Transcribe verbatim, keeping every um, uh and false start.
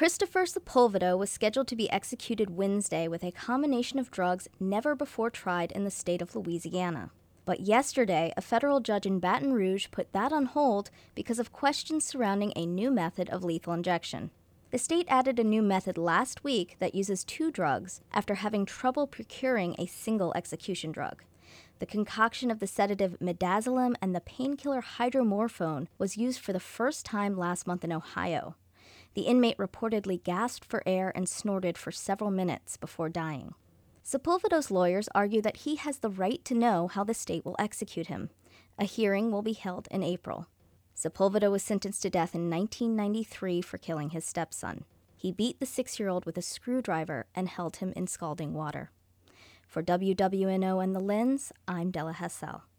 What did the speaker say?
Christopher Sepulveda was scheduled to be executed Wednesday with a combination of drugs never before tried in the state of Louisiana. But yesterday, a federal judge in Baton Rouge put that on hold because of questions surrounding a new method of lethal injection. The state added a new method last week that uses two drugs after having trouble procuring a single execution drug. The concoction of the sedative midazolam and the painkiller hydromorphone was used for the first time last month in Ohio. The inmate reportedly gasped for air and snorted for several minutes before dying. Sepulveda's lawyers argue that he has the right to know how the state will execute him. A hearing will be held in April. Sepulveda was sentenced to death in nineteen ninety-three for killing his stepson. He beat the six-year-old with a screwdriver and held him in scalding water. For W W N O and The Lens, I'm Della Hessel.